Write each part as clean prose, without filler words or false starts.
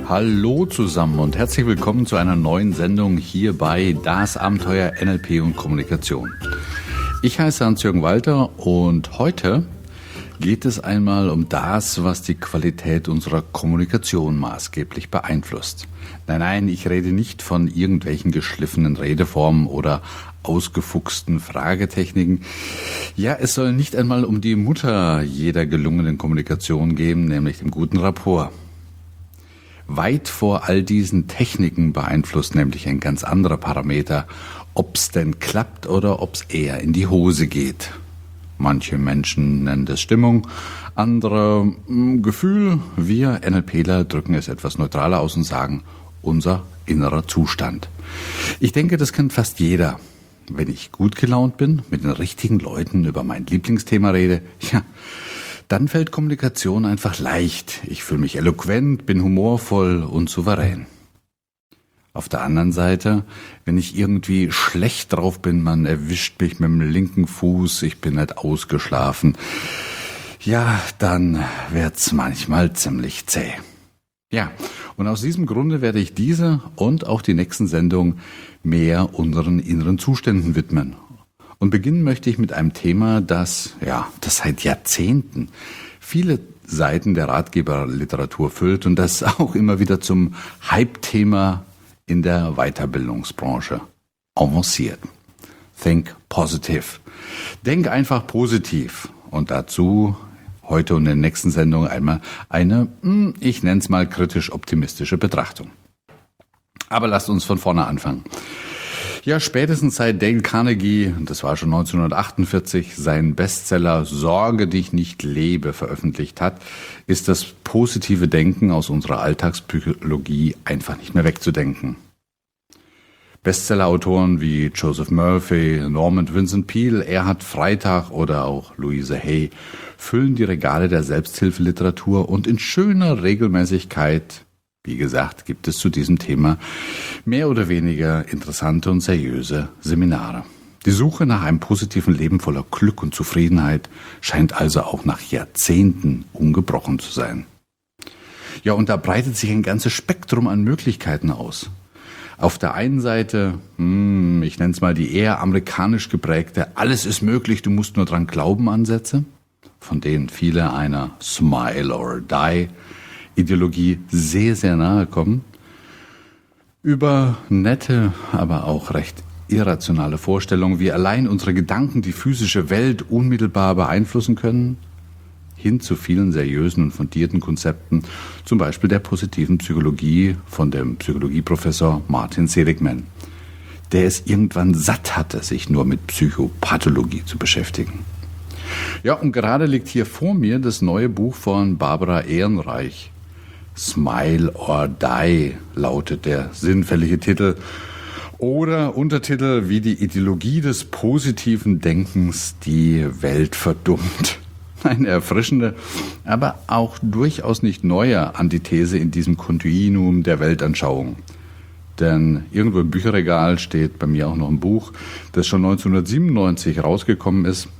Hallo zusammen und herzlich willkommen zu einer neuen Sendung hier bei Das Abenteuer NLP und Kommunikation. Ich heiße Hans-Jürgen Walter und heute geht es einmal um das, was die Qualität unserer Kommunikation maßgeblich beeinflusst. Nein, ich rede nicht von irgendwelchen geschliffenen Redeformen oder ausgefuchsten Fragetechniken. Ja, es soll nicht einmal um die Mutter jeder gelungenen Kommunikation gehen, nämlich dem guten Rapport. Weit vor all diesen Techniken beeinflusst nämlich ein ganz anderer Parameter, ob's denn klappt oder ob's eher in die Hose geht. Manche Menschen nennen das Stimmung, andere Gefühl. Wir NLPler drücken es etwas neutraler aus und sagen, unser innerer Zustand. Ich denke, das kennt fast jeder. Wenn ich gut gelaunt bin, mit den richtigen Leuten über mein Lieblingsthema rede, ja, dann fällt Kommunikation einfach leicht. Ich fühle mich eloquent, bin humorvoll und souverän. Auf der anderen Seite, wenn ich irgendwie schlecht drauf bin, man erwischt mich mit dem linken Fuß, ich bin nicht ausgeschlafen, ja, dann wird's manchmal ziemlich zäh. Ja, und aus diesem Grunde werde ich diese und auch die nächsten Sendungen mehr unseren inneren Zuständen widmen. Und beginnen möchte ich mit einem Thema, das seit Jahrzehnten viele Seiten der Ratgeberliteratur füllt und das auch immer wieder zum Hype-Thema in der Weiterbildungsbranche avanciert. Think positive. Denk einfach positiv. Und dazu heute und in der nächsten Sendung einmal eine, ich nenne es mal kritisch-optimistische Betrachtung. Aber lasst uns von vorne anfangen. Ja, spätestens seit Dale Carnegie, das war schon 1948, seinen Bestseller Sorge dich nicht lebe veröffentlicht hat, ist das positive Denken aus unserer Alltagspsychologie einfach nicht mehr wegzudenken. Bestsellerautoren wie Joseph Murphy, Norman Vincent Peale, Erhard Freitag oder auch Louise Hay füllen die Regale der Selbsthilfeliteratur und in schöner Regelmäßigkeit, wie gesagt, gibt es zu diesem Thema mehr oder weniger interessante und seriöse Seminare. Die Suche nach einem positiven Leben voller Glück und Zufriedenheit scheint also auch nach Jahrzehnten ungebrochen zu sein. Ja, und da breitet sich ein ganzes Spektrum an Möglichkeiten aus. Auf der einen Seite, ich nenne es mal die eher amerikanisch geprägte Alles ist möglich, du musst nur dran glauben Ansätze, von denen viele einer Smile or Die Ideologie sehr, sehr nahe kommen, über nette, aber auch recht irrationale Vorstellungen, wie allein unsere Gedanken die physische Welt unmittelbar beeinflussen können, hin zu vielen seriösen und fundierten Konzepten, zum Beispiel der positiven Psychologie von dem Psychologieprofessor Martin Seligman, der es irgendwann satt hatte, sich nur mit Psychopathologie zu beschäftigen. Ja, und gerade liegt hier vor mir das neue Buch von Barbara Ehrenreich. Smile or Die lautet der sinnfällige Titel oder Untertitel, wie die Ideologie des positiven Denkens die Welt verdummt. Eine erfrischende, aber auch durchaus nicht neue Antithese in diesem Kontinuum der Weltanschauung. Denn irgendwo im Bücherregal steht bei mir auch noch ein Buch, das schon 1997 rausgekommen ist,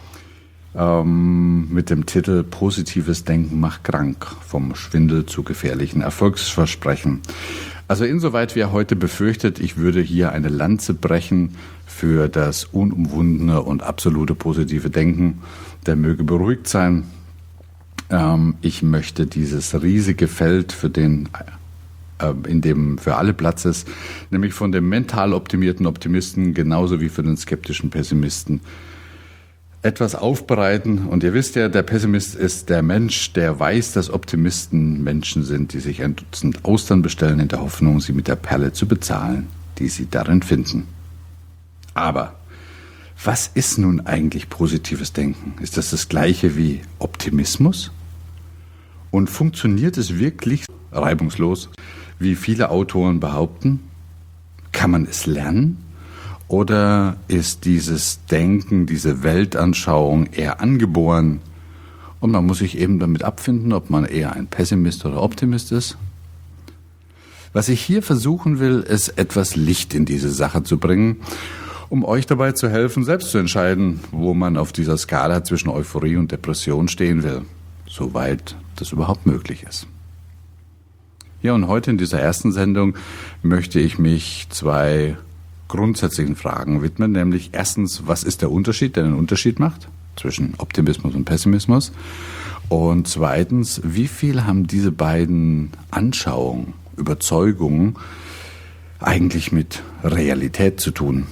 mit dem Titel Positives Denken macht krank, vom Schwindel zu gefährlichen Erfolgsversprechen. Also insoweit wer heute befürchtet, ich würde hier eine Lanze brechen für das unumwundene und absolute positive Denken, der möge beruhigt sein. Ich möchte dieses riesige Feld, in dem für alle Platz ist, nämlich von dem mental optimierten Optimisten genauso wie für den skeptischen Pessimisten, etwas aufbereiten. Und ihr wisst ja, der Pessimist ist der Mensch, der weiß, dass Optimisten Menschen sind, die sich ein Dutzend Austern bestellen in der Hoffnung, sie mit der Perle zu bezahlen, die sie darin finden. Aber was ist nun eigentlich positives Denken? Ist das Gleiche wie Optimismus? Und funktioniert es wirklich reibungslos, wie viele Autoren behaupten? Kann man es lernen? Oder ist dieses Denken, diese Weltanschauung eher angeboren und man muss sich eben damit abfinden, ob man eher ein Pessimist oder Optimist ist? Was ich hier versuchen will, ist etwas Licht in diese Sache zu bringen, um euch dabei zu helfen, selbst zu entscheiden, wo man auf dieser Skala zwischen Euphorie und Depression stehen will, soweit das überhaupt möglich ist. Ja, und heute in dieser ersten Sendung möchte ich mich zwei grundsätzlichen Fragen widmen, nämlich erstens, was ist der Unterschied, der einen Unterschied macht zwischen Optimismus und Pessimismus? Und zweitens, wie viel haben diese beiden Anschauungen, Überzeugungen eigentlich mit Realität zu tun?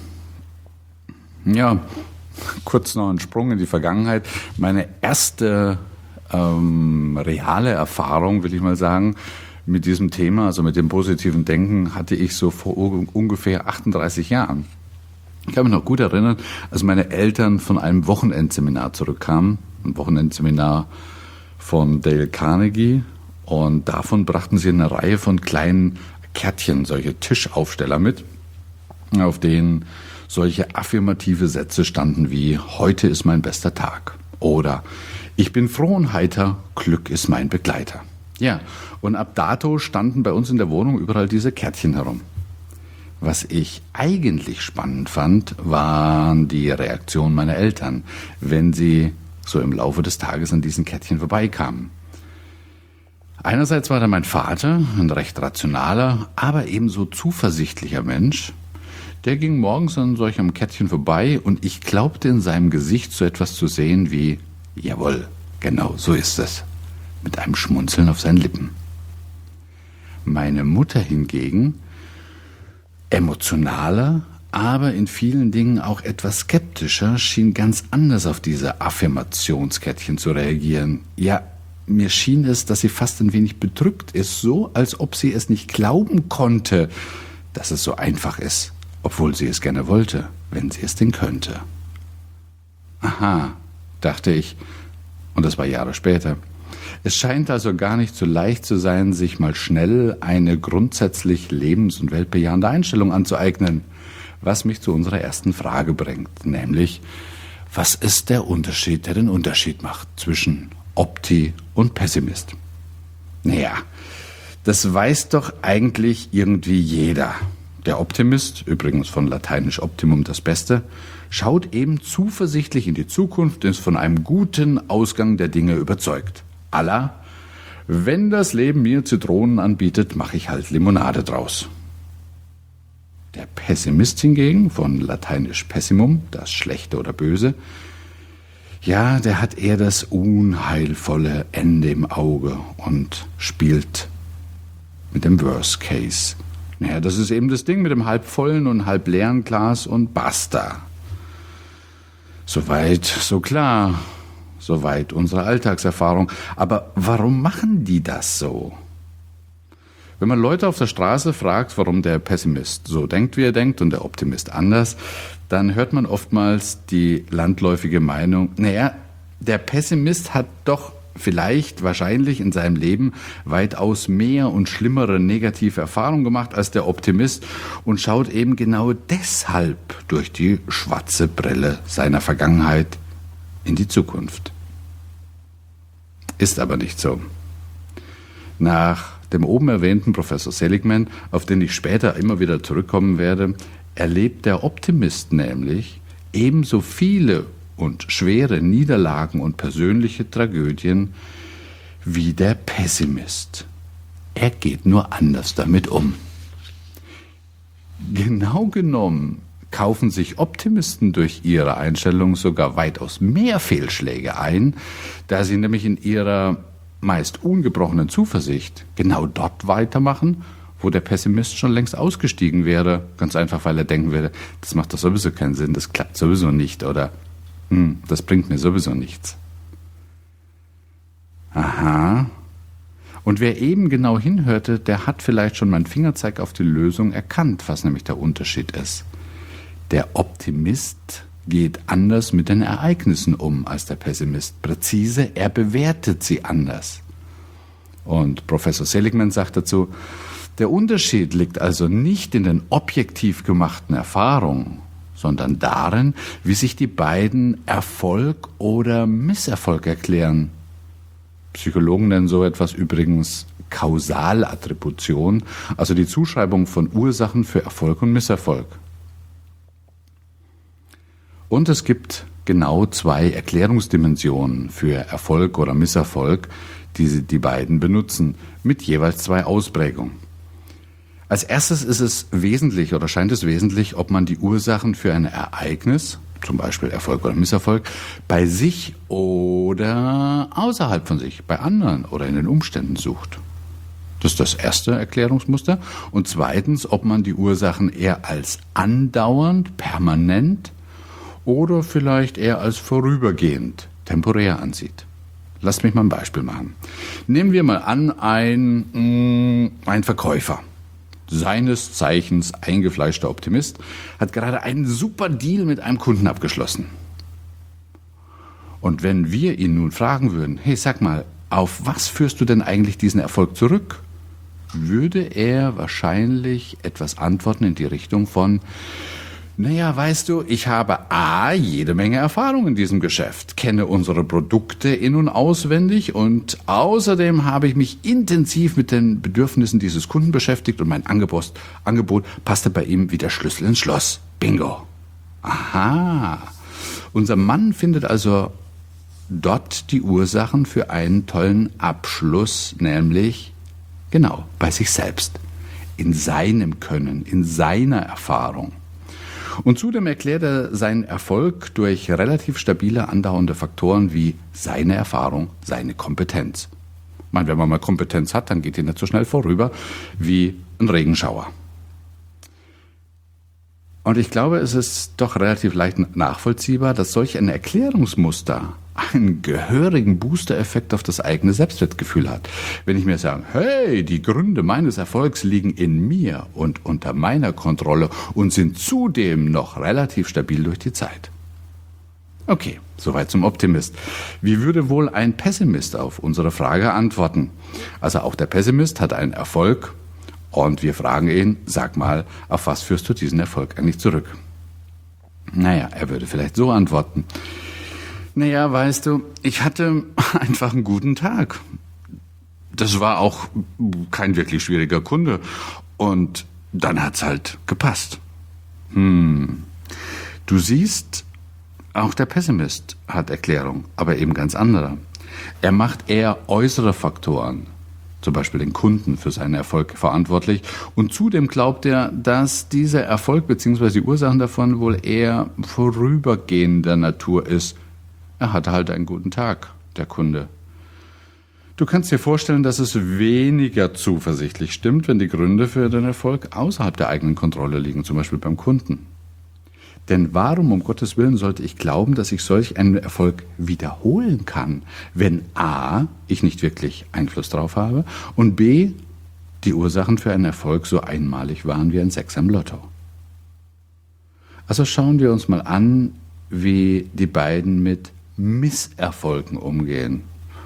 Ja, kurz noch ein Sprung in die Vergangenheit. Meine erste reale Erfahrung, will ich mal sagen, mit diesem Thema, also mit dem positiven Denken, hatte ich so vor ungefähr 38 Jahren. Ich kann mich noch gut erinnern, als meine Eltern von einem Wochenendseminar zurückkamen, ein Wochenendseminar von Dale Carnegie, und davon brachten sie eine Reihe von kleinen Kärtchen, solche Tischaufsteller mit, auf denen solche affirmative Sätze standen wie: Heute ist mein bester Tag oder Ich bin froh und heiter, Glück ist mein Begleiter. Ja, und ab dato standen bei uns in der Wohnung überall diese Kärtchen herum. Was ich eigentlich spannend fand, waren die Reaktionen meiner Eltern, wenn sie so im Laufe des Tages an diesen Kärtchen vorbeikamen. Einerseits war da mein Vater, ein recht rationaler, aber ebenso zuversichtlicher Mensch. Der ging morgens an solchem Kärtchen vorbei und ich glaubte in seinem Gesicht so etwas zu sehen wie: Jawohl, genau so ist es, mit einem Schmunzeln auf seinen Lippen. Meine Mutter hingegen, emotionaler, aber in vielen Dingen auch etwas skeptischer, schien ganz anders auf diese Affirmationskärtchen zu reagieren. Ja, mir schien es, dass sie fast ein wenig bedrückt ist, so als ob sie es nicht glauben konnte, dass es so einfach ist, obwohl sie es gerne wollte, wenn sie es denn könnte. Aha, dachte ich, und das war Jahre später. Es scheint also gar nicht so leicht zu sein, sich mal schnell eine grundsätzlich lebens- und weltbejahende Einstellung anzueignen, was mich zu unserer ersten Frage bringt, nämlich, was ist der Unterschied, der den Unterschied macht zwischen Opti und Pessimist? Naja, das weiß doch eigentlich irgendwie jeder. Der Optimist, übrigens von lateinisch Optimum das Beste, schaut eben zuversichtlich in die Zukunft und ist von einem guten Ausgang der Dinge überzeugt. À la, wenn das Leben mir Zitronen anbietet, mache ich halt Limonade draus. Der Pessimist hingegen, von lateinisch Pessimum, das Schlechte oder Böse, ja, der hat eher das unheilvolle Ende im Auge und spielt mit dem Worst Case. Naja, das ist eben das Ding mit dem halb vollen und halb leeren Glas und basta. Soweit, so klar. Soweit unsere Alltagserfahrung. Aber warum machen die das so? Wenn man Leute auf der Straße fragt, warum der Pessimist so denkt, wie er denkt, und der Optimist anders, dann hört man oftmals die landläufige Meinung, naja, der Pessimist hat doch vielleicht, wahrscheinlich in seinem Leben weitaus mehr und schlimmere negative Erfahrungen gemacht als der Optimist und schaut eben genau deshalb durch die schwarze Brille seiner Vergangenheit in die Zukunft. Ist aber nicht so. Nach dem oben erwähnten Professor Seligman, auf den ich später immer wieder zurückkommen werde, erlebt der Optimist nämlich ebenso viele und schwere Niederlagen und persönliche Tragödien wie der Pessimist. Er geht nur anders damit um. Genau genommen kaufen sich Optimisten durch ihre Einstellung sogar weitaus mehr Fehlschläge ein, da sie nämlich in ihrer meist ungebrochenen Zuversicht genau dort weitermachen, wo der Pessimist schon längst ausgestiegen wäre. Ganz einfach, weil er denken würde, das macht doch sowieso keinen Sinn, das klappt sowieso nicht oder das bringt mir sowieso nichts. Aha. Und wer eben genau hinhörte, der hat vielleicht schon meinen Fingerzeig auf die Lösung erkannt, was nämlich der Unterschied ist. Der Optimist geht anders mit den Ereignissen um als der Pessimist. Präzise, er bewertet sie anders. Und Professor Seligman sagt dazu, der Unterschied liegt also nicht in den objektiv gemachten Erfahrungen, sondern darin, wie sich die beiden Erfolg oder Misserfolg erklären. Psychologen nennen so etwas übrigens Kausalattribution, also die Zuschreibung von Ursachen für Erfolg und Misserfolg. Und es gibt genau zwei Erklärungsdimensionen für Erfolg oder Misserfolg, die beiden benutzen, mit jeweils 2 Ausprägungen. Als erstes ist es wesentlich oder scheint es wesentlich, ob man die Ursachen für ein Ereignis, zum Beispiel Erfolg oder Misserfolg, bei sich oder außerhalb von sich, bei anderen oder in den Umständen sucht. Das ist das erste Erklärungsmuster. Und zweitens, ob man die Ursachen eher als andauernd, permanent oder vielleicht eher als vorübergehend, temporär ansieht. Lasst mich mal ein Beispiel machen. Nehmen wir mal an, ein Verkäufer, seines Zeichens eingefleischter Optimist, hat gerade einen super Deal mit einem Kunden abgeschlossen. Und wenn wir ihn nun fragen würden, hey, sag mal, auf was führst du denn eigentlich diesen Erfolg zurück? Würde er wahrscheinlich etwas antworten in die Richtung von, naja, weißt du, ich habe jede Menge Erfahrung in diesem Geschäft, kenne unsere Produkte in- und auswendig und außerdem habe ich mich intensiv mit den Bedürfnissen dieses Kunden beschäftigt und mein Angebot passte bei ihm wie der Schlüssel ins Schloss. Bingo. Aha. Unser Mann findet also dort die Ursachen für einen tollen Abschluss, nämlich genau bei sich selbst, in seinem Können, in seiner Erfahrung. Und zudem erklärt er seinen Erfolg durch relativ stabile, andauernde Faktoren wie seine Erfahrung, seine Kompetenz. Ich meine, wenn man mal Kompetenz hat, dann geht die nicht so schnell vorüber wie ein Regenschauer. Und ich glaube, es ist doch relativ leicht nachvollziehbar, dass solch ein Erklärungsmuster einen gehörigen Booster-Effekt auf das eigene Selbstwertgefühl hat. Wenn ich mir sage, hey, die Gründe meines Erfolgs liegen in mir und unter meiner Kontrolle und sind zudem noch relativ stabil durch die Zeit. Okay, soweit zum Optimist. Wie würde wohl ein Pessimist auf unsere Frage antworten? Also auch der Pessimist hat einen Erfolg und wir fragen ihn, sag mal, auf was führst du diesen Erfolg eigentlich zurück? Naja, er würde vielleicht so antworten. Naja, weißt du, ich hatte einfach einen guten Tag. Das war auch kein wirklich schwieriger Kunde. Und dann hat's halt gepasst. Du siehst, auch der Pessimist hat Erklärung, aber eben ganz andere. Er macht eher äußere Faktoren, zum Beispiel den Kunden, für seinen Erfolg verantwortlich. Und zudem glaubt er, dass dieser Erfolg bzw. die Ursachen davon wohl eher vorübergehender Natur ist. Er hatte halt einen guten Tag, der Kunde. Du kannst dir vorstellen, dass es weniger zuversichtlich stimmt, wenn die Gründe für den Erfolg außerhalb der eigenen Kontrolle liegen, zum Beispiel beim Kunden. Denn warum, um Gottes Willen, sollte ich glauben, dass ich solch einen Erfolg wiederholen kann, wenn a, ich nicht wirklich Einfluss drauf habe und b, die Ursachen für einen Erfolg so einmalig waren wie ein Sechser im Lotto? Also schauen wir uns mal an, wie die beiden mit Misserfolgen umgehen.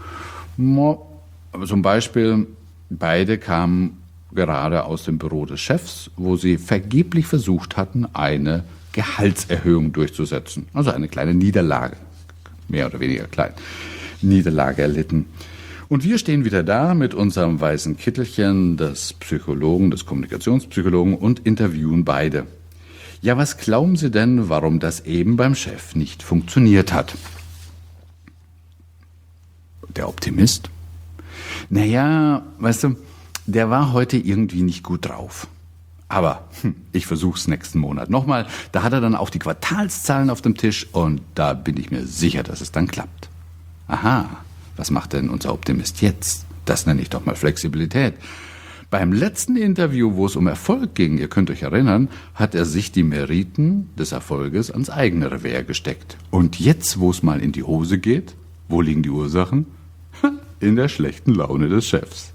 Zum Beispiel, beide kamen gerade aus dem Büro des Chefs, wo sie vergeblich versucht hatten, eine Gehaltserhöhung durchzusetzen. Also eine kleine Niederlage, mehr oder weniger klein, Niederlage erlitten. Und wir stehen wieder da mit unserem weißen Kittelchen des Psychologen, des Kommunikationspsychologen und interviewen beide. Ja, was glauben Sie denn, warum das eben beim Chef nicht funktioniert hat? Der Optimist? Naja, weißt du, der war heute irgendwie nicht gut drauf. Aber ich versuch's nächsten Monat nochmal. Da hat er dann auch die Quartalszahlen auf dem Tisch und da bin ich mir sicher, dass es dann klappt. Aha, was macht denn unser Optimist jetzt? Das nenne ich doch mal Flexibilität. Beim letzten Interview, wo es um Erfolg ging, ihr könnt euch erinnern, hat er sich die Meriten des Erfolges ans eigene Revier gesteckt. Und jetzt, wo es mal in die Hose geht, wo liegen die Ursachen? In der schlechten Laune des Chefs.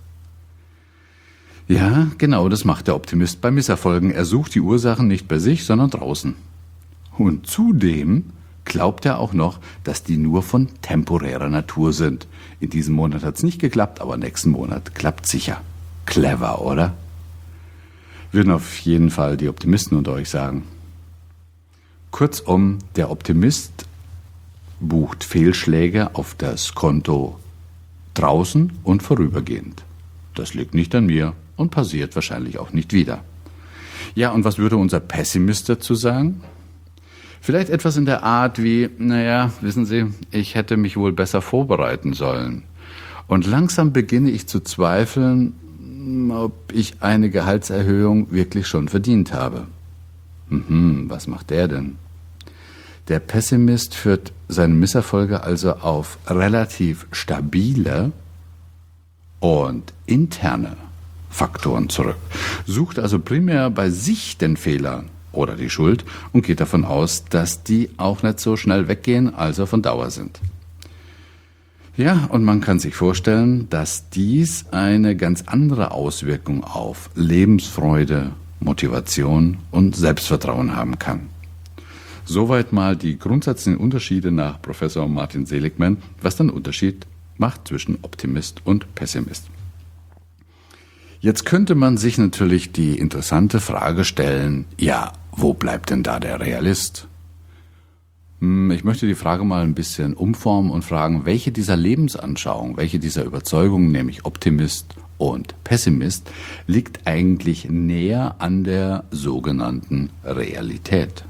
Ja, genau, das macht der Optimist bei Misserfolgen. Er sucht die Ursachen nicht bei sich, sondern draußen. Und zudem glaubt er auch noch, dass die nur von temporärer Natur sind. In diesem Monat hat's nicht geklappt, aber nächsten Monat klappt sicher. Clever, oder? Würden auf jeden Fall die Optimisten unter euch sagen. Kurzum, der Optimist bucht Fehlschläge auf das Konto draußen und vorübergehend. Das liegt nicht an mir und passiert wahrscheinlich auch nicht wieder. Ja, und was würde unser Pessimist dazu sagen? Vielleicht etwas in der Art wie, naja, wissen Sie, ich hätte mich wohl besser vorbereiten sollen. Und langsam beginne ich zu zweifeln, ob ich eine Gehaltserhöhung wirklich schon verdient habe. Was macht der denn? Der Pessimist führt seine Misserfolge also auf relativ stabile und interne Faktoren zurück, sucht also primär bei sich den Fehler oder die Schuld und geht davon aus, dass die auch nicht so schnell weggehen, also von Dauer sind. Ja, und man kann sich vorstellen, dass dies eine ganz andere Auswirkung auf Lebensfreude, Motivation und Selbstvertrauen haben kann. Soweit mal die grundsätzlichen Unterschiede nach Professor Martin Seligman, was den Unterschied macht zwischen Optimist und Pessimist. Jetzt könnte man sich natürlich die interessante Frage stellen, ja, wo bleibt denn da der Realist? Ich möchte die Frage mal ein bisschen umformen und fragen, welche dieser Lebensanschauungen, welche dieser Überzeugungen, nämlich Optimist und Pessimist, liegt eigentlich näher an der sogenannten Realität?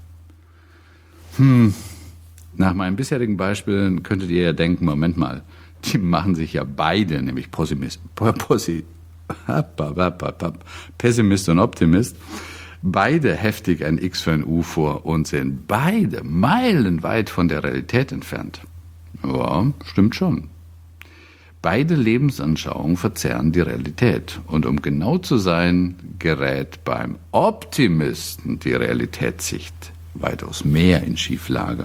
Nach meinen bisherigen Beispielen könntet ihr ja denken, Moment mal, die machen sich ja beide, nämlich Pessimist und Optimist, beide heftig ein X für ein U vor und sind beide meilenweit von der Realität entfernt. Ja, stimmt schon. Beide Lebensanschauungen verzerren die Realität. Und um genau zu sein, gerät beim Optimisten die Realitätssicht weitaus mehr in Schieflage.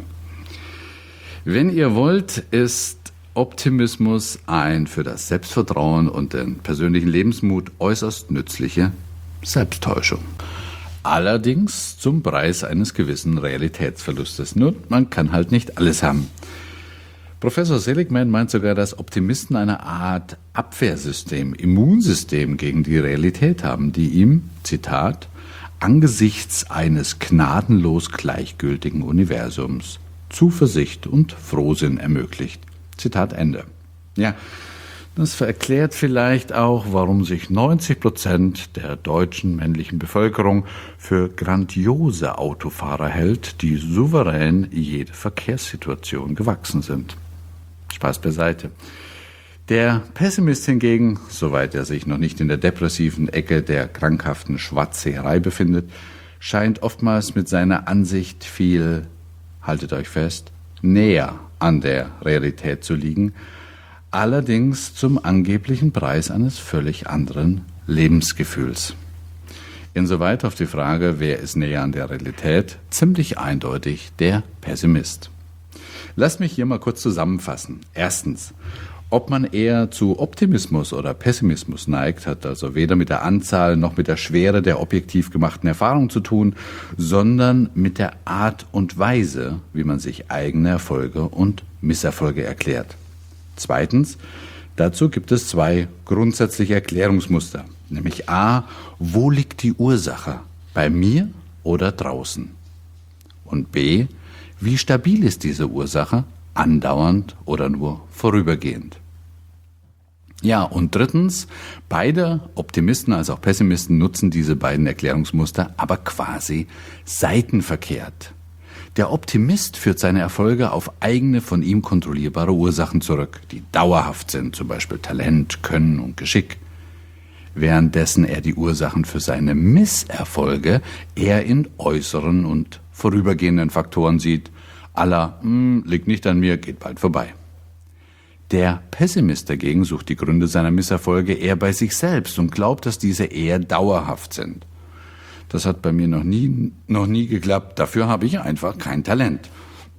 Wenn ihr wollt, ist Optimismus ein für das Selbstvertrauen und den persönlichen Lebensmut äußerst nützliche Selbsttäuschung. Allerdings zum Preis eines gewissen Realitätsverlustes. Nur, man kann halt nicht alles haben. Professor Seligman meint sogar, dass Optimisten eine Art Abwehrsystem, Immunsystem gegen die Realität haben, die ihm, Zitat, angesichts eines gnadenlos gleichgültigen Universums Zuversicht und Frohsinn ermöglicht. Zitat Ende. Ja, das erklärt vielleicht auch, warum sich 90% der deutschen männlichen Bevölkerung für grandiose Autofahrer hält, die souverän jede Verkehrssituation gewachsen sind. Spaß beiseite. Der Pessimist hingegen, soweit er sich noch nicht in der depressiven Ecke der krankhaften Schwarzseherei befindet, scheint oftmals mit seiner Ansicht viel, haltet euch fest, näher an der Realität zu liegen, allerdings zum angeblichen Preis eines völlig anderen Lebensgefühls. Insoweit auf die Frage, wer ist näher an der Realität, ziemlich eindeutig der Pessimist. Lasst mich hier mal kurz zusammenfassen. Erstens, ob man eher zu Optimismus oder Pessimismus neigt, hat also weder mit der Anzahl noch mit der Schwere der objektiv gemachten Erfahrung zu tun, sondern mit der Art und Weise, wie man sich eigene Erfolge und Misserfolge erklärt. Zweitens, dazu gibt es zwei grundsätzliche Erklärungsmuster, nämlich A, wo liegt die Ursache, bei mir oder draußen? Und B, wie stabil ist diese Ursache, andauernd oder nur vorübergehend? Ja, und drittens, beide Optimisten als auch Pessimisten nutzen diese beiden Erklärungsmuster, aber quasi seitenverkehrt. Der Optimist führt seine Erfolge auf eigene, von ihm kontrollierbare Ursachen zurück, die dauerhaft sind, zum Beispiel Talent, Können und Geschick. Währenddessen er die Ursachen für seine Misserfolge eher in äußeren und vorübergehenden Faktoren sieht, liegt nicht an mir, geht bald vorbei. Der Pessimist dagegen sucht die Gründe seiner Misserfolge eher bei sich selbst und glaubt, dass diese eher dauerhaft sind. Das hat bei mir noch nie geklappt, dafür habe ich einfach kein Talent.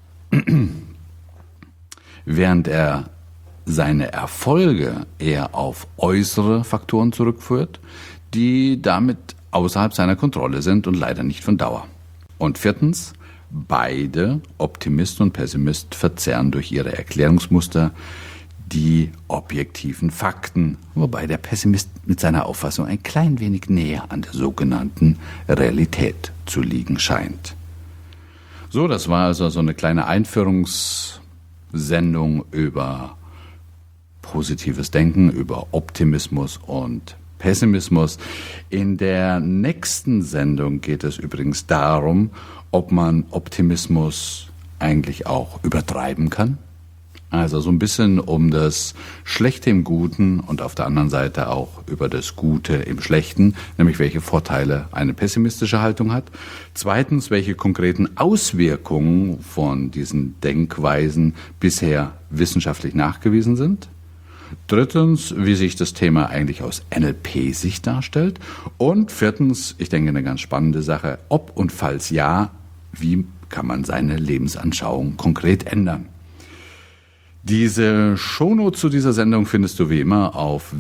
Während er seine Erfolge eher auf äußere Faktoren zurückführt, die damit außerhalb seiner Kontrolle sind und leider nicht von Dauer. Und viertens, beide, Optimist und Pessimist, verzerren durch ihre Erklärungsmuster die objektiven Fakten, wobei der Pessimist mit seiner Auffassung ein klein wenig näher an der sogenannten Realität zu liegen scheint. So, das war also so eine kleine Einführungssendung über positives Denken, über Optimismus und Pessimismus. In der nächsten Sendung geht es übrigens darum, ob man Optimismus eigentlich auch übertreiben kann. Also so ein bisschen um das Schlechte im Guten und auf der anderen Seite auch über das Gute im Schlechten, nämlich welche Vorteile eine pessimistische Haltung hat. Zweitens, welche konkreten Auswirkungen von diesen Denkweisen bisher wissenschaftlich nachgewiesen sind. Drittens, wie sich das Thema eigentlich aus NLP-Sicht darstellt. Und viertens, ich denke eine ganz spannende Sache, ob und falls ja, wie kann man seine Lebensanschauung konkret ändern. Diese Shownotes zu dieser Sendung findest du wie immer auf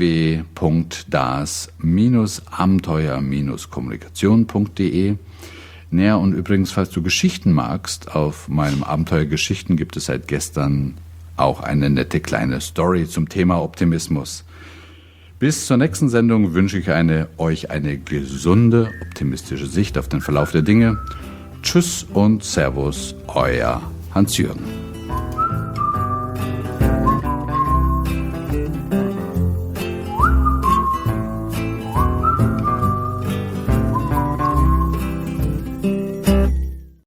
www.das-abenteuer-kommunikation.de. Näher und übrigens, falls du Geschichten magst, auf meinem Abenteuer Geschichten gibt es seit gestern auch eine nette kleine Story zum Thema Optimismus. Bis zur nächsten Sendung wünsche ich euch eine gesunde, optimistische Sicht auf den Verlauf der Dinge. Tschüss und Servus, euer Hans-Jürgen.